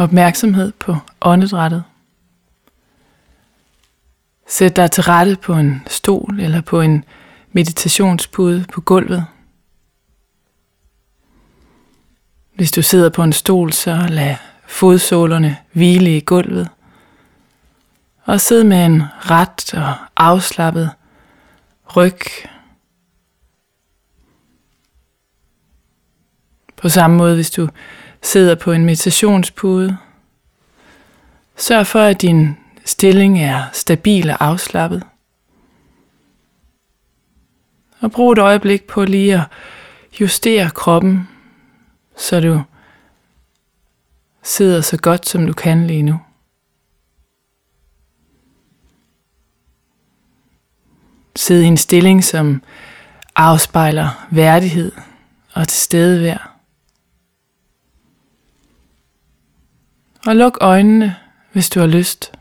opmærksomhed på åndedrættet. Sæt dig til rette på en stol eller på en meditationspude på gulvet. Hvis du sidder på en stol, så lad fodsålerne hvile i gulvet. Og sid med en ret og afslappet ryg. På samme måde, hvis du sidder på en meditationspude, sørg for, at din stilling er stabil og afslappet. Og brug et øjeblik på lige at justere kroppen, så du sidder så godt som du kan lige nu. Sid i en stilling, som afspejler værdighed og tilstedevær. Og luk øjnene, hvis du har lyst.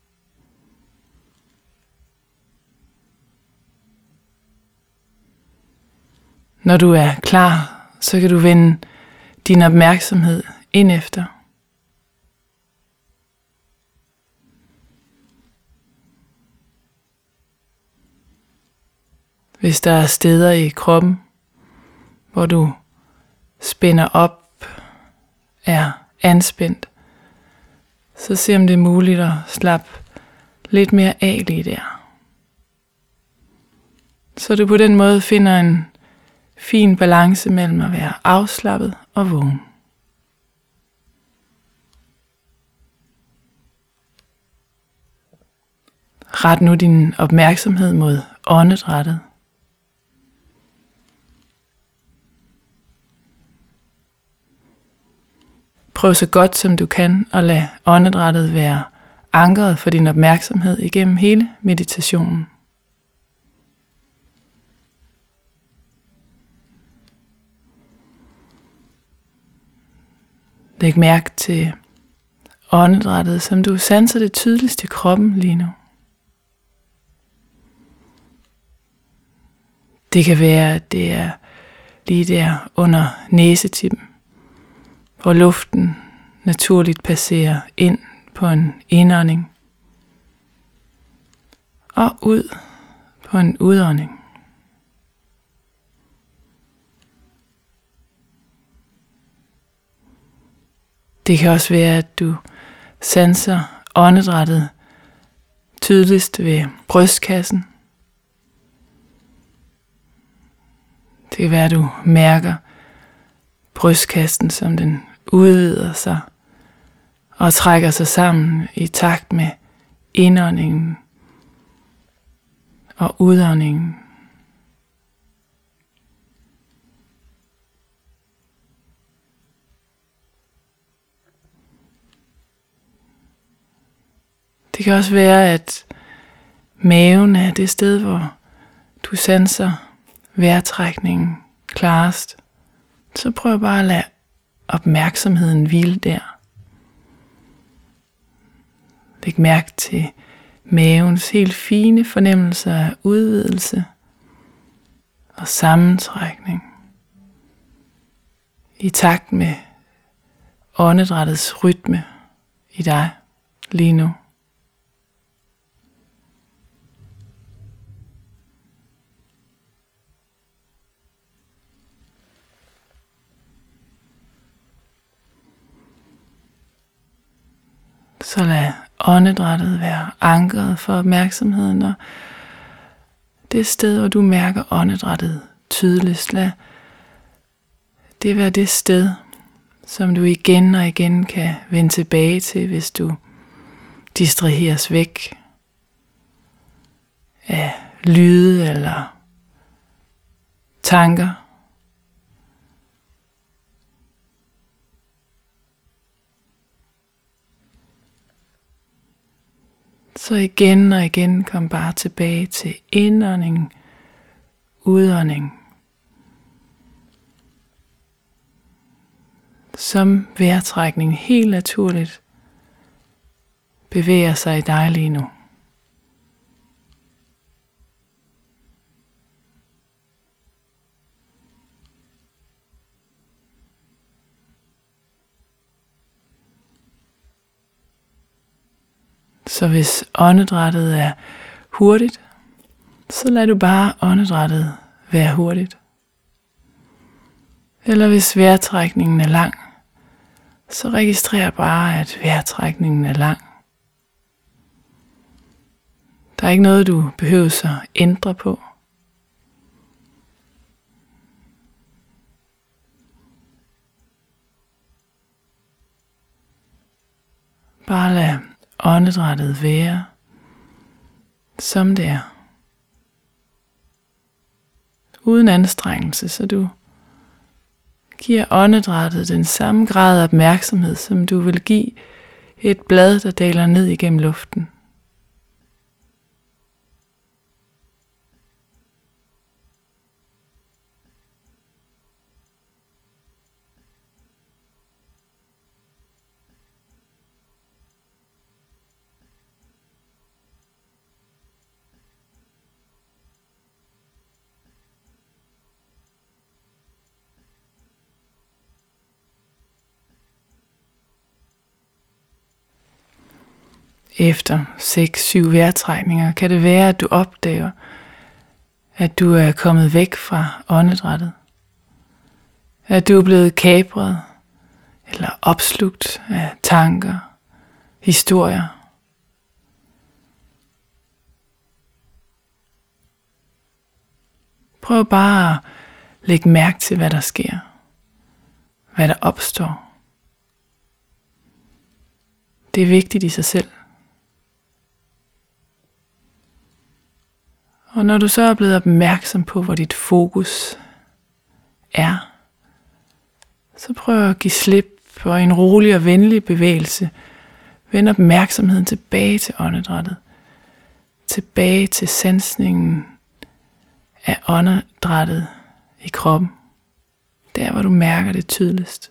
Når du er klar, så kan du vende din opmærksomhed ind efter. Hvis der er steder i kroppen, hvor du spænder op, er anspændt, så se om det er muligt at slappe lidt mere af lige der. Så du på den måde finder en fin balance mellem at være afslappet og vågen. Ret nu din opmærksomhed mod åndedrættet. Prøv så godt som du kan at lade åndedrættet være ankeret for din opmærksomhed igennem hele meditationen. Læg mærke til åndedrættet, som du sanser det tydeligst i kroppen lige nu. Det kan være, at det er lige der under næsetippen, hvor luften naturligt passerer ind på en indånding og ud på en udånding. Det kan også være, at du sanser åndedrættet tydeligst ved brystkassen. Det kan være, at du mærker brystkassen, som den udvider sig og trækker sig sammen i takt med indåndingen og udåndingen. Det kan også være, at maven er det sted, hvor du sanser vejrtrækningen klarest. Så prøv bare at lade opmærksomheden hvile der. Læg mærke til mavens helt fine fornemmelser af udvidelse og sammentrækning i takt med åndedrættets rytme i dig lige nu. Så lad åndedrættet være ankeret for opmærksomheden, og det sted, hvor du mærker åndedrættet tydeligst, lad det være det sted, som du igen og igen kan vende tilbage til, hvis du distraheres væk af lyde eller tanker. Så igen og igen kom bare tilbage til indånding, udånding. Som vejrtrækning helt naturligt bevæger sig i dig lige nu. Så hvis åndedrættet er hurtigt, så lad du bare åndedrættet være hurtigt. Eller hvis vejrtrækningen er lang, så registrer bare, at vejrtrækningen er lang. Der er ikke noget, du behøver at ændre på. Bare lad åndedrættet være, som det er. Uden anstrengelse, så du giver åndedrættet den samme grad af opmærksomhed, som du vil give et blad, der daler ned igennem luften. Efter 6-7 vejrtrækninger kan det være, at du opdager, at du er kommet væk fra åndedrættet. At du er blevet kapret eller opslugt af tanker, historier. Prøv bare at lægge mærke til, hvad der sker. Hvad der opstår. Det er vigtigt i sig selv. Og når du så er blevet opmærksom på, hvor dit fokus er, så prøv at give slip og en rolig og venlig bevægelse. Vend opmærksomheden tilbage til åndedrættet. Tilbage til sansningen af åndedrættet i kroppen. Der, hvor du mærker det tydeligst.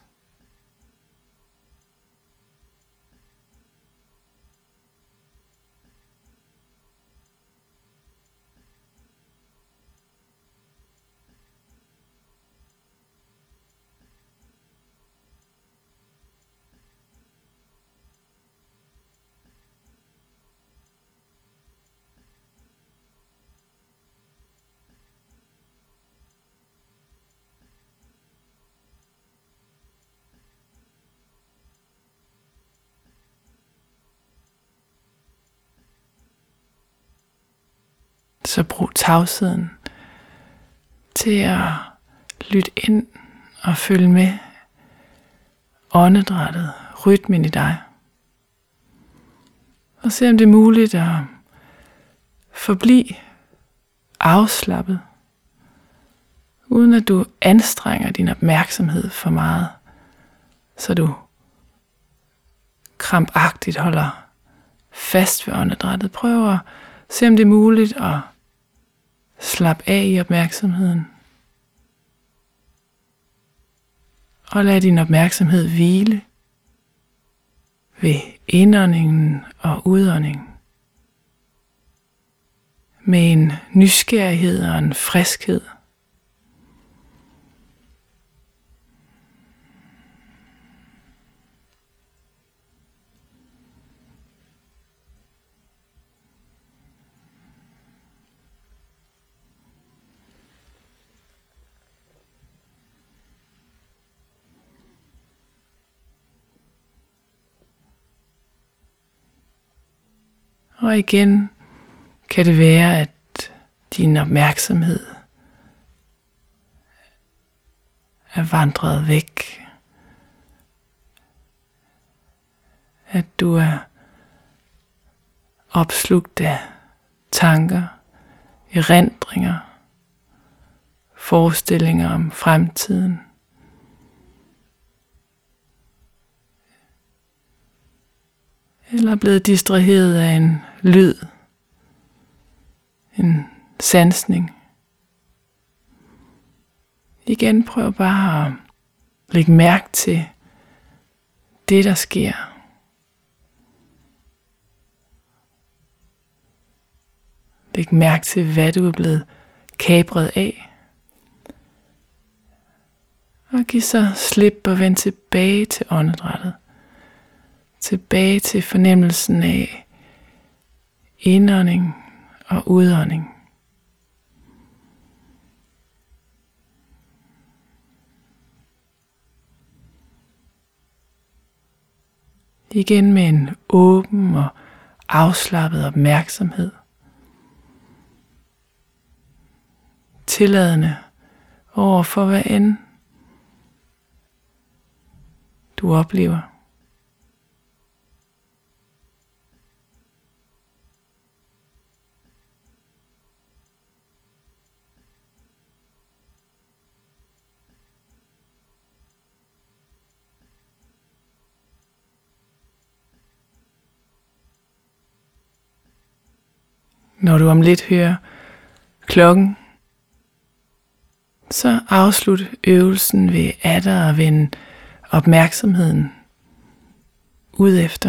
Så brug tavsheden til at lytte ind og følge med åndedrættet, rytmen i dig. Og se om det er muligt at forblive afslappet, uden at du anstrenger din opmærksomhed for meget, så du krampagtigt holder fast ved åndedrættet. Prøv at se om det er muligt at slappe af i opmærksomheden. Og lad din opmærksomhed hvile ved indåndingen og udåndingen. Med en nysgerrighed og en friskhed. Og igen kan det være, at din opmærksomhed er vandret væk. At du er opslugt af tanker, erindringer, forestillinger om fremtiden. Eller blevet distraheret af en lyd, en sansning. Igen prøv bare at lægge mærke til det, der sker. Læg mærke til, hvad du er blevet kapret af. Og giv så slip og vend tilbage til åndedrættet. Tilbage til fornemmelsen af indånding og udånding. Igen med en åben og afslappet opmærksomhed. Tilladende over for hvad end du oplever. Når du om lidt hører klokken, så afslut øvelsen ved atter at vende opmærksomheden ud efter.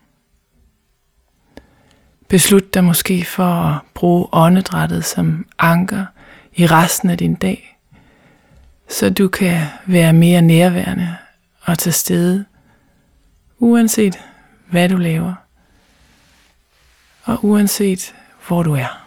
Beslut dig måske for at bruge åndedrættet som anker i resten af din dag, så du kan være mere nærværende og til stede, uanset hvad du laver, og uanset hvor du er.